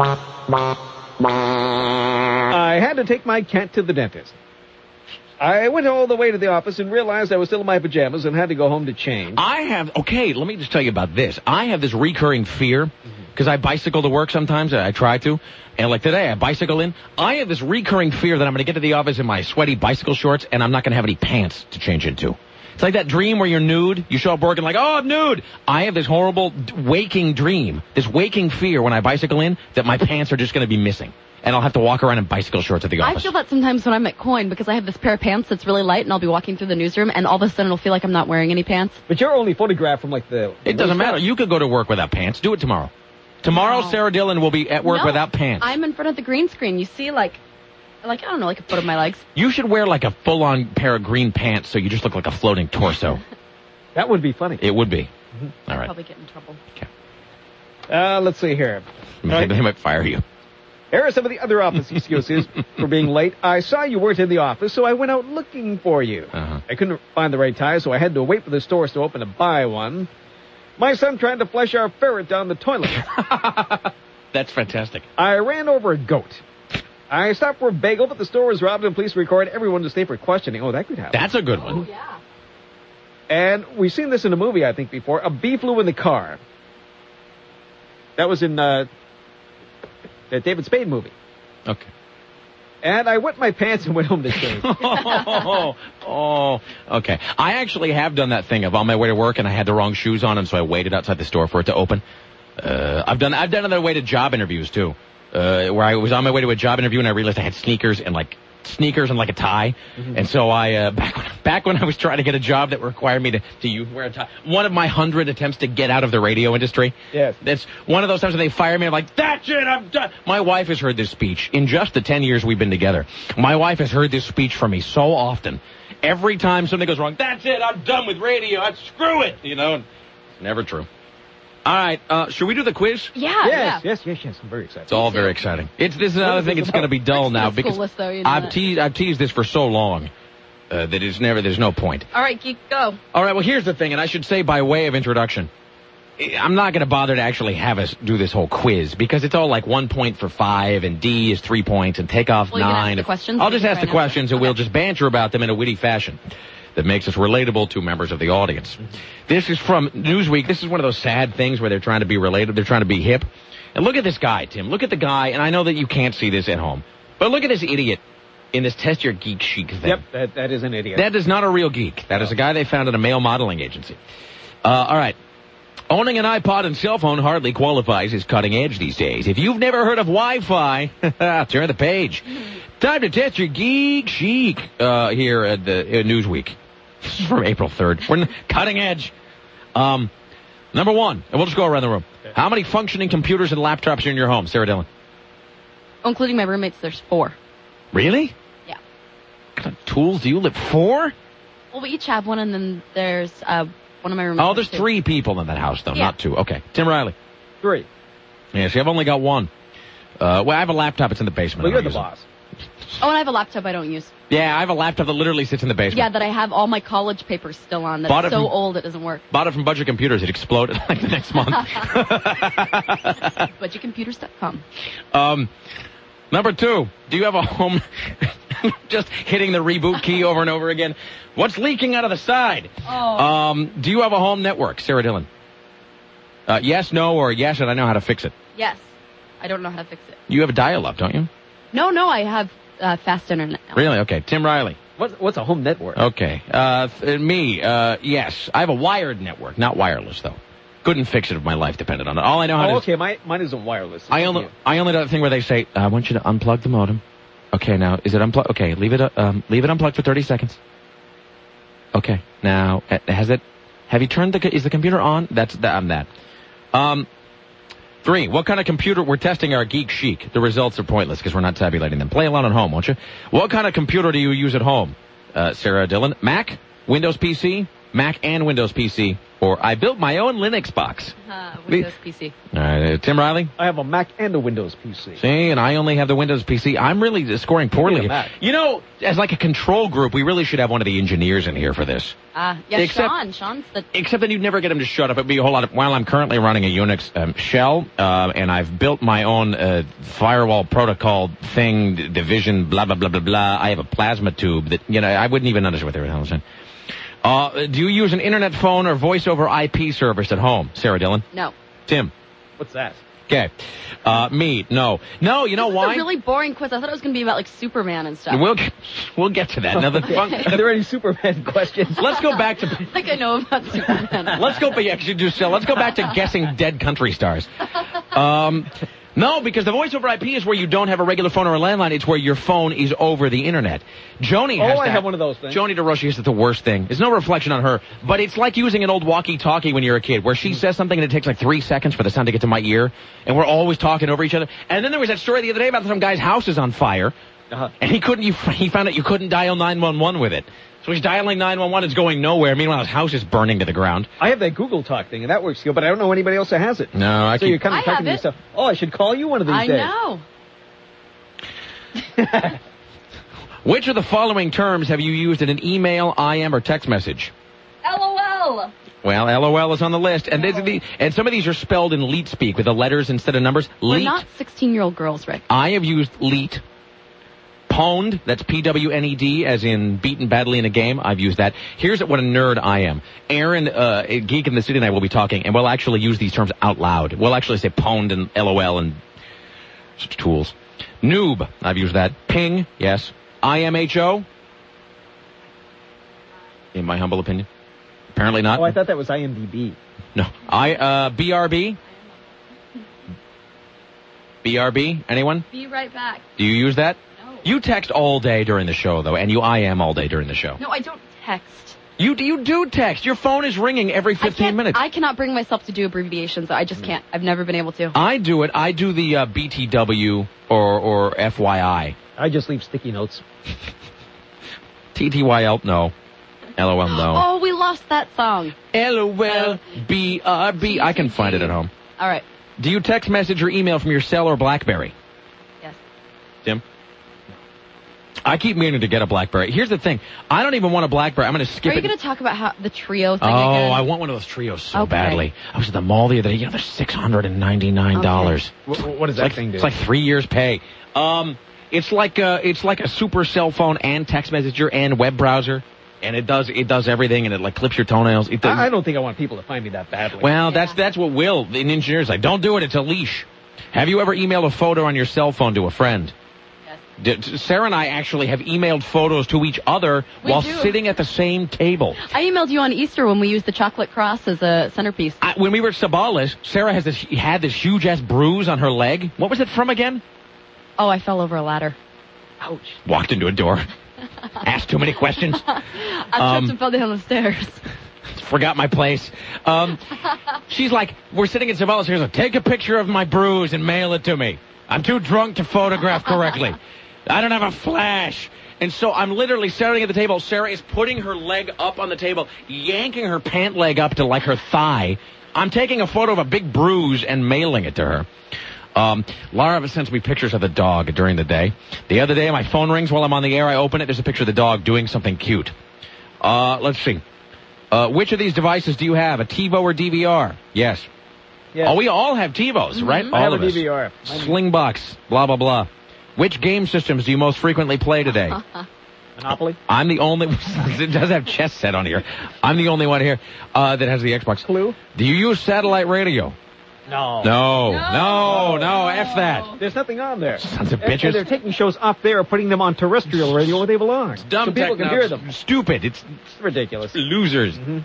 I had to take my cat to the dentist. I went all the way to the office and realized I was still in my pajamas and had to go home to change. Okay, let me just tell you about this. I have this recurring fear, because I bicycle to work sometimes, I try to, and like today I bicycle in. I have this recurring fear that I'm going to get to the office in my sweaty bicycle shorts and I'm not going to have any pants to change into. It's like that dream where you're nude, you show up work and like, oh, I'm nude. I have this horrible waking dream, this waking fear when I bicycle in that my pants are just going to be missing. And I'll have to walk around in bicycle shorts at the office. I feel that sometimes when I'm at Coin because I have this pair of pants that's really light and I'll be walking through the newsroom and all of a sudden it'll feel like I'm not wearing any pants. But you're only photographed from like the... It doesn't matter. You could go to work without pants. Do it tomorrow. Tomorrow, No. Sarah Dillon will be at work No, without pants. I'm in front of the green screen. You see like I don't know, like a foot of my legs. You should wear like a full-on pair of green pants so you just look like a floating torso. That would be funny. It would be. All right. Probably get in trouble. Okay. Let's see here. They might fire you. Here are some of the other office excuses for being late. I saw you weren't in the office, so I went out looking for you. I couldn't find the right tie, so I had to wait for the stores to open to buy one. My son tried to flush our ferret down the toilet. That's fantastic. I ran over a goat. I stopped for a bagel, but the store was robbed and police required everyone to stay for questioning. Oh, that could happen. That's a good one. Oh, yeah. And we've seen this in a movie, I think, before. A bee flew in the car. That was in the David Spade movie. Okay. And I wet my pants and went home to change. Okay. I actually have done that thing of on my way to work and I had the wrong shoes on and so I waited outside the store for it to open. I've done it on the way to job interviews too, where I was on my way to a job interview and I realized I had sneakers and like a tie. And so I, back when I was trying to get a job that required me to wear a tie, one of my 100 attempts to get out of the radio industry. Yes. That's one of those times when they fire me, I'm like, that's it, I'm done. My wife has heard this speech in just the 10 years we've been together. My wife has heard this speech from me so often. Every time something goes wrong, that's it, I'm done with radio, screw it, It's never true. All right, should we do the quiz? Yeah. Yes. I'm very excited. It's all very exciting. This is another thing. It's going to be dull now because List, though, you know I've teased this for so long that there's no point. All right, geek, go. All right, well, here's the thing, and I should say by way of introduction, I'm not going to bother to actually have us do this whole quiz because it's all like 1 point for 5 and D is 3 points and take off 9. You can ask the questions, I'll just ask the right now. questions and we'll just banter about them in a witty fashion that makes us relatable to members of the audience. This is from Newsweek. This is one of those sad things where they're trying to be related. They're trying to be hip. And look at this guy, Tim. Look at the guy, and I know that you can't see this at home, but look at this idiot in this Test Your Geek Chic thing. Yep, that is an idiot. That is not a real geek. That is a guy they found at a male modeling agency. All right. Owning an iPod and cell phone hardly qualifies as cutting edge these days. If you've never heard of Wi-Fi, turn the page. Time to test your geek chic here at the Newsweek. This is from April 3rd. We're cutting edge. Number one, and we'll just go around the room. Okay. How many functioning computers and laptops are in your home, Sarah Dillon? Including my roommates, there's 4. Really? Yeah. What kind of tools do you live? 4? Well, we each have one, and then there's one of my roommates. Oh, there's 3 people in that house, though, not 2. Okay. Tim Riley. 3. Yes, I've only got 1. Well, I have a laptop. It's in the basement. Well, you're the boss. Oh, and I have a laptop I don't use. Yeah, I have a laptop that literally sits in the basement. Yeah, that I have all my college papers still on. That's so old it doesn't work. Bought it from Budget Computers. It exploded like the next month. BudgetComputers.com. Number 2, do you have a home... Just hitting the reboot key over and over again. What's leaking out of the side? Oh. Do you have a home network, Sarah Dillon? Yes, no, or yes, and I know how to fix it. Yes. I don't know how to fix it. You have a dial-up, don't you? No, I have fast internet now. Really? Okay. Tim Riley. What's a home network? Okay. Yes. I have a wired network, not wireless, though. Couldn't fix it if my life depended on it. All I know how to... okay. Mine isn't wireless. I only do the thing where they say, I want you to unplug the modem. Okay, now, is it unplugged? Okay, leave it unplugged for 30 seconds. Okay, now, have you turned is the computer on? I'm that. 3, what kind of computer, we're testing our Geek Chic. The results are pointless because we're not tabulating them. Play along at home, won't you? What kind of computer do you use at home? Sarah Dillon, Mac, Windows PC, Mac and Windows PC, or I built my own Linux box. Windows PC. All right, Tim Riley? I have a Mac and a Windows PC. See, and I only have the Windows PC. I'm really scoring poorly. Mac. You know, as like a control group, we really should have one of the engineers in here for this. Sean's the... Except that you'd never get him to shut up. It'd be a whole lot of... While I'm currently running a Unix shell, and I've built my own firewall protocol thing, division, blah, blah, blah, blah, blah. I have a plasma tube that, I wouldn't even understand what they were saying. Do you use an internet phone or voice over IP service at home, Sarah Dillon? No. Tim? What's that? Okay. Me, no. No, you know why? It's a really boring quiz. I thought it was going to be about, like, Superman and stuff. We'll get to that. Now, Are there any Superman questions? Let's go back to... I think I know about Superman. Let's go back to guessing dead country stars. No, because the voice over IP is where you don't have a regular phone or a landline. It's where your phone is over the internet. Joni has I have one of those things. Joni DeRoshi is the worst thing. It's no reflection on her, but it's like using an old walkie-talkie when you're a kid, where she says something and it takes like 3 seconds for the sound to get to my ear, and we're always talking over each other. And then there was that story the other day about some guy's house is on fire, and he found out you couldn't dial 911 with it. So he's dialing 911, it's going nowhere. Meanwhile, his house is burning to the ground. I have that Google Talk thing, and that works good, but I don't know anybody else that has it. No, you're kind of talking to yourself. Oh, I should call you one of these days. I know. Which of the following terms have you used in an email, IM, or text message? LOL. Well, LOL is on the list, and and some of these are spelled in leet speak with the letters instead of numbers. We're Leet. not 16-year-old girls, Rick. I have used leet. Pwned, that's P-W-N-E-D, as in beaten badly in a game. I've used that. Here's what a nerd I am. Aaron, Geek in the City, and I will be talking, and we'll actually use these terms out loud. We'll actually say pwned and LOL and such tools. Noob, I've used that. Ping, yes. IMHO, in my humble opinion. Apparently not. Oh, I thought that was IMDb. No. BRB? BRB? Anyone? Be right back. Do you use that? No. You text all day during the show, though, and you IM all day during the show. No, I don't text. You do text. Your phone is ringing every 15 minutes. I cannot bring myself to do abbreviations. I just can't. I've never been able to. I do it. I do the BTW or FYI. I just leave sticky notes. TTYL, no. LOL, no. Oh, we lost that song. LOL, BRB. I can find it at home. All right. Do you text message or email from your cell or BlackBerry? Yes. Tim? I keep meaning to get a BlackBerry. Here's the thing. I don't even want a BlackBerry. I'm going to skip it. Are you going to talk about the Trio thing again? again? I want one of those Trios so badly. I was at the mall the other day. They're $699. Okay. What does that thing do? It's like 3 years' pay. It's like a super cell phone and text messenger and web browser. And it does everything, and it like clips your toenails. I don't think I want people to find me that badly. Well, that's what Will, the engineer's like. Don't do it. It's a leash. Have you ever emailed a photo on your cell phone to a friend? Yes. Sarah and I actually have emailed photos to each other while sitting at the same table. I emailed you on Easter when we used the chocolate cross as a centerpiece. When we were at Sabales, Sarah had this huge-ass bruise on her leg. What was it from again? Oh, I fell over a ladder. Ouch. Walked into a door. Asked too many questions. I tripped and fell down the stairs. Forgot my place. She's like, we're sitting in Sabales. She's like, take a picture of my bruise and mail it to me. I'm too drunk to photograph correctly. I don't have a flash. And so I'm literally sitting at the table. Sarah is putting her leg up on the table, yanking her pant leg up to like her thigh. I'm taking a photo of a big bruise and mailing it to her. Laura sends me pictures of the dog during the day. The other day, my phone rings while I'm on the air. I open it. There's a picture of the dog doing something cute. Let's see. Which of these devices do you have? A TiVo or DVR? Yes. Oh, we all have TiVos, right? I have all a of DVR. Slingbox, blah, blah, blah. Which game systems do you most frequently play today? Monopoly? I'm the only... It does have chess set on here. I'm the only one here that has the Xbox. Clue? Do you use satellite radio? No. No, F that. There's nothing on there. Sons of And bitches. they're taking shows off there and putting them on terrestrial radio where they belong. Dumb so people can techno- hear them. Stupid. It's It's ridiculous. losers. Mhm.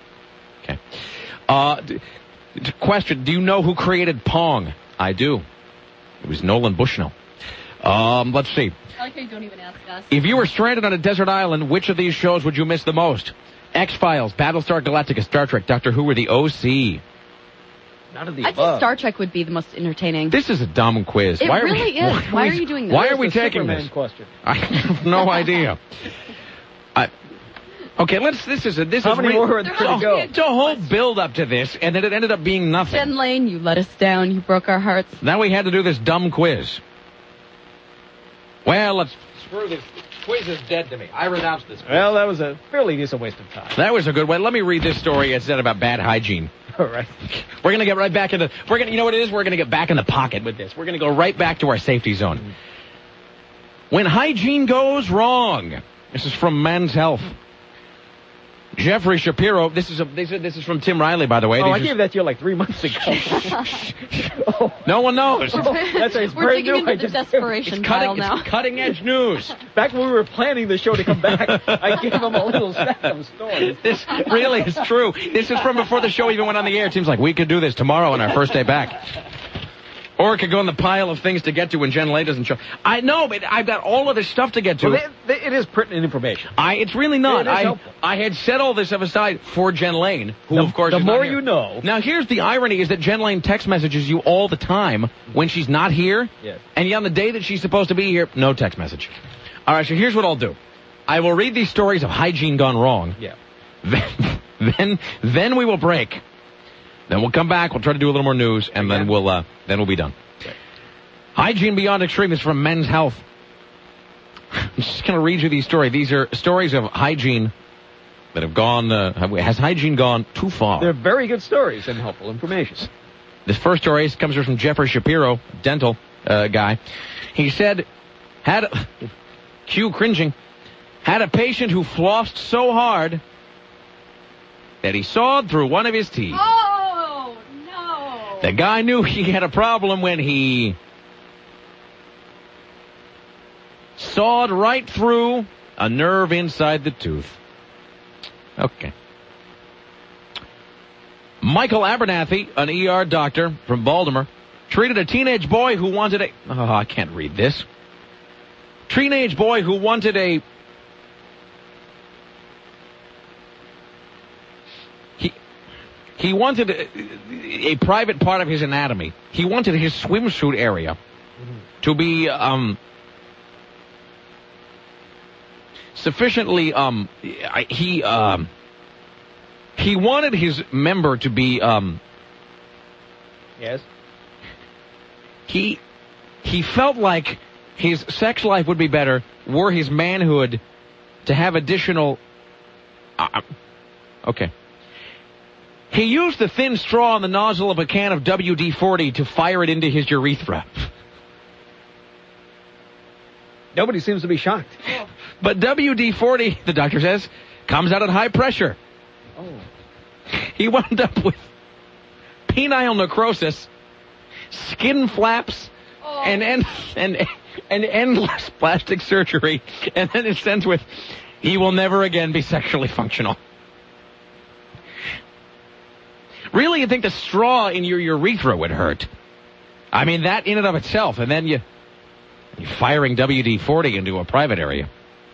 Okay. Question, do you know who created Pong? I do. It was Nolan Bushnell. Let's see. I like how you don't even ask us. If you were stranded on a desert island, which of these shows would you miss the most? X-Files, Battlestar Galactica, Star Trek, Doctor Who, or the OC? None of the I'd say above. Star Trek would be the most entertaining. This is a dumb quiz. It why are really we, is. Why are you doing this? Why are we It's the taking Superman this? question. I have no idea. Okay, this How is many re- more are there to go? It's a whole build up to this, and then it ended up being nothing. Jen Lane, you let us down. You broke our hearts. Now we had to do this dumb quiz. Well, let's screw this. Quiz is dead to me. I renounce this quiz. Well, that was a fairly decent waste of time. That was a good way. Let me read this story instead about bad hygiene. All right. We're going to get right back into, you know what it is? We're going to get back in the pocket with this. We're going to go right back to our safety zone. When hygiene goes wrong. This is from Men's Health. Jeffrey Shapiro, this is from Tim Riley, by the way. Oh, I These are- gave that to you like 3 months ago. No one knows. That's it's We're brand digging new. into I the just desperation pile now. It's cutting edge news. back when we were planning the show to come back, I gave him a little stack of stories. This really is true. This is from before the show even went on the air. It seems like we could do this tomorrow on our first day back. Or it could go in the pile of things to get to when Jen Lay doesn't show. I know, but I've got all of this stuff to get to. Well, it is pertinent information. It's really not. It is helpful. I had set all this stuff aside for Jen Lane, who of course the is not more here. you know. Now here's the irony: is that Jen Lane text messages you all the time when she's not here, Yes. and yet on the day that she's supposed to be here, no text message. All right, so here's what I'll do: I will read these stories of hygiene gone wrong. Yeah. Then we will break. Then we'll come back. We'll try to do a little more news, and then we'll be done. Hygiene Beyond Extreme is from Men's Health. I'm just going to read you these stories. These are stories of hygiene that have gone, has hygiene gone too far? They're very good stories and helpful information. This first story comes from Jeffrey Shapiro, dental guy. He said, cue cringing, had a patient who flossed so hard that he sawed through one of his teeth. Oh, no. The guy knew he had a problem when he sawed right through a nerve inside the tooth. Okay. Michael Abernathy, an ER doctor from Baltimore, treated a teenage boy who wanted a... Oh, I can't read this. Teenage boy who wanted a... He wanted a private part of his anatomy. He wanted his swimsuit area to be sufficiently he wanted his member to be Yes. he felt like his sex life would be better were his manhood to have additional okay. He used the thin straw on the nozzle of a can of WD-40 to fire it into his urethra. Nobody seems to be shocked. But WD-40, the doctor says, comes out at high pressure. Oh. He wound up with penile necrosis, skin flaps, and endless plastic surgery. And then it ends with, he will never again be sexually functional. Really, you think the straw in your urethra would hurt? I mean, that in and of itself, and then you're firing WD-40 into a private area.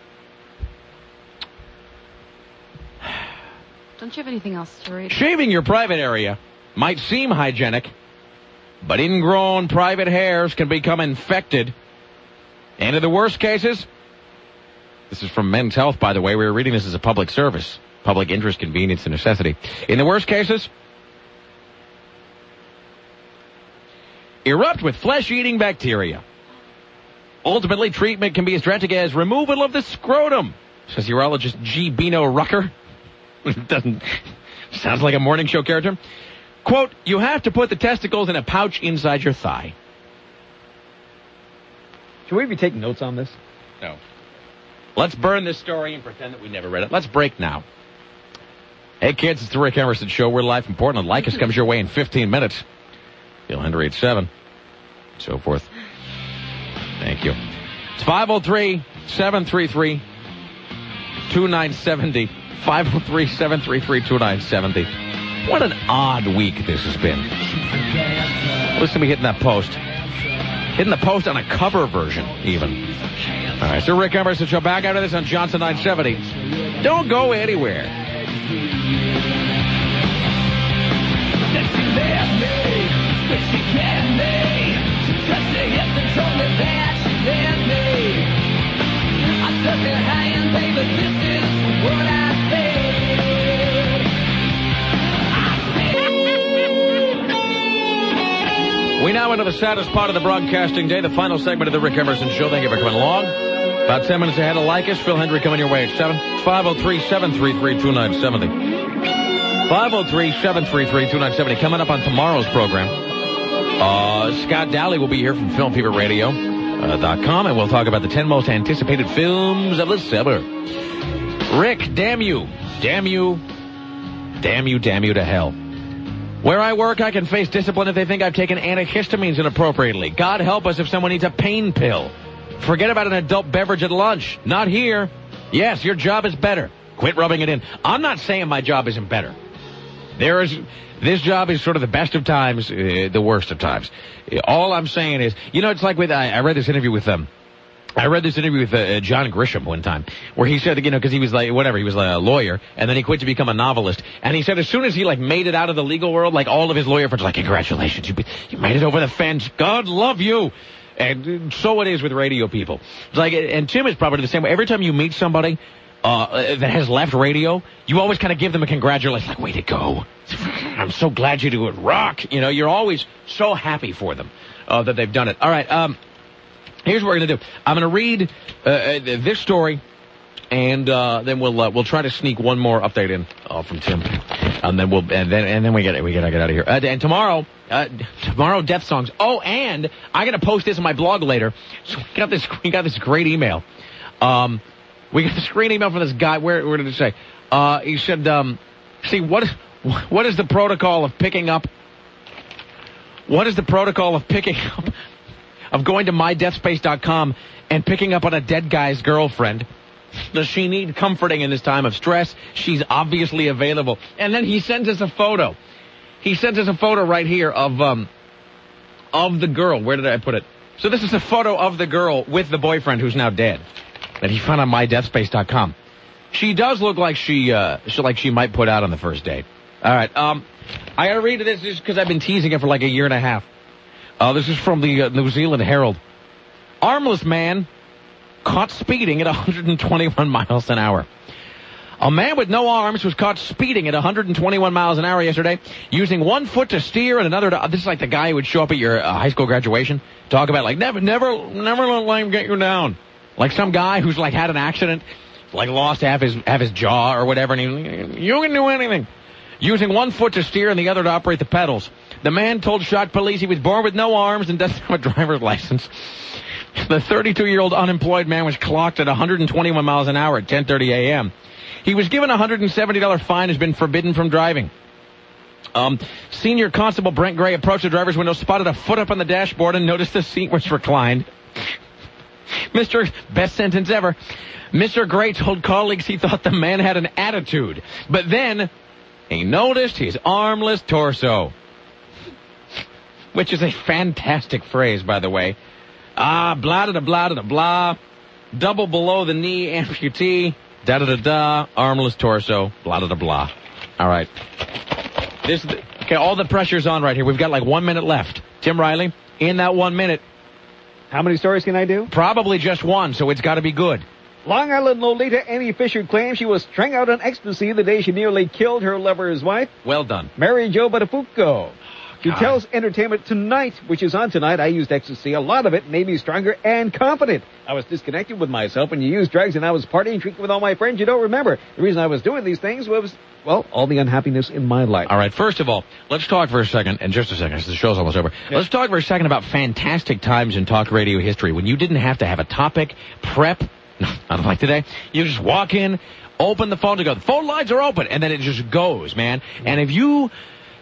Don't you have anything else to read? Shaving your private area might seem hygienic, but ingrown private hairs can become infected. And in the worst cases, this is from Men's Health, by the way. We were reading this as a public service, public interest, convenience, and necessity. In the worst cases, erupt with flesh-eating bacteria. Ultimately, treatment can be as drastic as removal of the scrotum, says urologist G. Bino Rucker. Doesn't sounds like a morning show character. Quote, you have to put the testicles in a pouch inside your thigh. Should we be taking notes on this? No. Let's burn this story and pretend that we never read it. Let's break now. Hey kids, it's the Rick Emerson Show. We're live from Portland. Like us comes your way in 15 minutes. Phil Hendry at 7. So forth. Thank you. It's 503-733-2970. 503-733-2970. What an odd week this has been. Listen to me hitting that post. Hitting the post on a cover version, even. All right, so Rick Emerson Show back after this on Johnson 970. Don't go anywhere. We now into the saddest part of the broadcasting day, the final segment of the Rick Emerson Show. Thank you for coming along. About 10 minutes ahead of Lycus. Phil Hendry coming your way at 7. It's 503-733-2970. 503-733-2970. Coming up on tomorrow's program, Scott Daly will be here from FilmFeverRadio.com, and we'll talk about the 10 most anticipated films of the summer. Rick, damn you. Damn you. Damn you, damn you to hell. Where I work, I can face discipline if they think I've taken antihistamines inappropriately. God help us if someone needs a pain pill. Forget about an adult beverage at lunch. Not here. Yes, your job is better. Quit rubbing it in. I'm not saying my job isn't better. This job is sort of the best of times, the worst of times. All I'm saying is, it's like with, I read this interview with John Grisham one time, where he said, because he was like, whatever, he was like a lawyer, and then he quit to become a novelist. And he said as soon as he, made it out of the legal world, all of his lawyer friends were like, congratulations, you made it over the fence. God love you. And so it is with radio people. It's like, and Tim is probably the same way. Every time you meet somebody that has left radio, you always kind of give them a congratulations, like, way to go. I'm so glad you do it. Rock. You're always so happy for them that they've done it. All right, here's what we're going to do. I'm going to read this story, and then we'll try to sneak one more update in from Tim, and then we gotta get out of here. And tomorrow, death songs. Oh, and I got to post this on my blog later. So we got this great email. We got this great email from this guy. Where did it say? He said, "See what is the protocol of picking up? What is the protocol of picking up?" Of going to mydeathspace.com and picking up on a dead guy's girlfriend. Does she need comforting in this time of stress? She's obviously available. And then he sends us a photo. He sends us a photo right here of the girl. Where did I put it? So this is a photo of the girl with the boyfriend who's now dead that he found on mydeathspace.com. She does look like she might put out on the first date. All right. I got to read this just because I've been teasing it for like a year and a half. This is from the New Zealand Herald. Armless man caught speeding at 121 miles an hour. A man with no arms was caught speeding at 121 miles an hour yesterday, using one foot to steer and another to... This is like the guy who would show up at your high school graduation. Talk about, never let life get you down. Like some guy who's, had an accident, lost half his jaw or whatever, and you can do anything. Using one foot to steer and the other to operate the pedals. The man told Shot Police he was born with no arms and doesn't have a driver's license. The 32-year-old unemployed man was clocked at 121 miles an hour at 10:30 a.m. He was given a $170 fine and has been forbidden from driving. Senior Constable Brent Gray approached the driver's window, spotted a foot up on the dashboard, and noticed the seat was reclined. Best sentence ever. Mr. Gray told colleagues he thought the man had an attitude, but then he noticed his armless torso. Which is a fantastic phrase, by the way. Blah, da, da, blah, da, da, blah. Double below the knee amputee. Da, da, da, da. Armless torso. Blah, da, da, blah. All right. Okay, all the pressure's on right here. We've got 1 minute left. Tim Riley, in that 1 minute. How many stories can I do? Probably just one, so it's got to be good. Long Island Lolita Annie Fisher claims she was strung out on ecstasy the day she nearly killed her lover's wife. Well done. Mary Jo Buttafuoco. She tells Entertainment Tonight, which is on tonight, I used ecstasy. A lot of it made me stronger and confident. I was disconnected with myself. When you use drugs and I was partying, drinking with all my friends, you don't remember. The reason I was doing these things was, all the unhappiness in my life. All right, first of all, let's talk for a second, and just a second, the show's almost over. Yeah. Let's talk for a second about fantastic times in talk radio history when you didn't have to have a topic, prep, not like today. You just walk in, open the phone to go, the phone lines are open, and then it just goes, man. And if you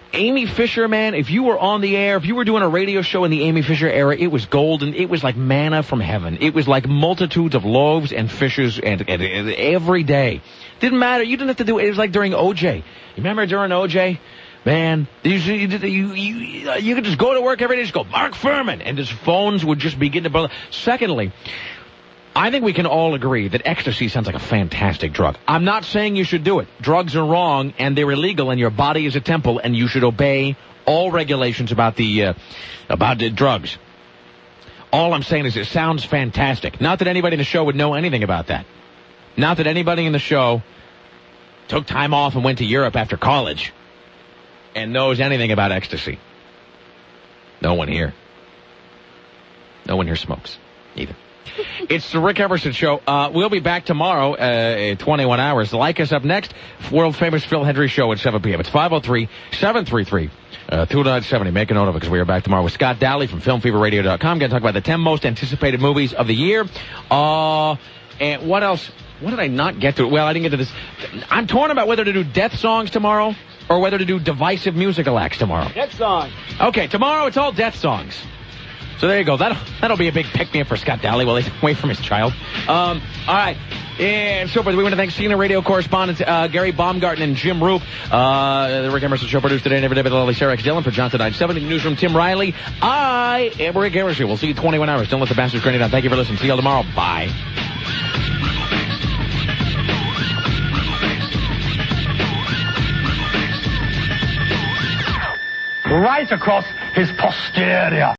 Amy Fisher, man, if you were on the air, if you were doing a radio show in the Amy Fisher era, it was golden. It was like manna from heaven. It was like multitudes of loaves and fishes and every day. Didn't matter. You didn't have to do it. It was like during OJ. You remember during OJ? Man, you could just go to work every day, just go, Mark Furman, and his phones would just begin to blow. Secondly, I think we can all agree that ecstasy sounds like a fantastic drug. I'm not saying you should do it. Drugs are wrong, and they're illegal, and your body is a temple, and you should obey all regulations about the drugs. All I'm saying is it sounds fantastic. Not that anybody in the show would know anything about that. Not that anybody in the show took time off and went to Europe after college and knows anything about ecstasy. No one here. No one here smokes either. It's the Rick Emerson Show. We'll be back tomorrow at 21 hours. Like us up next, world-famous Phil Hendry Show at 7 p.m. It's 503-733-2970. Make a note of it because we are back tomorrow with Scott Daly from FilmFeverRadio.com. Going to talk about the 10 most anticipated movies of the year. And what else? What did I not get to? Well, I didn't get to this. I'm torn about whether to do death songs tomorrow or whether to do divisive musical acts tomorrow. Death song. Okay, tomorrow it's all death songs. So there you go. That'll be a big pick-me-up for Scott Daly while he's away from his child. All right. And so forth. We want to thank CNN radio correspondents Gary Baumgarten and Jim Roop. The Rick Emerson Show produced today and every day by the lovely Sarah X. Dillon for Johnson 970. Newsroom Tim Riley. I am Rick Emerson. We'll see you 21 hours. Don't let the bastards grenade down. Thank you for listening. See you all tomorrow. Bye. Right across his posterior.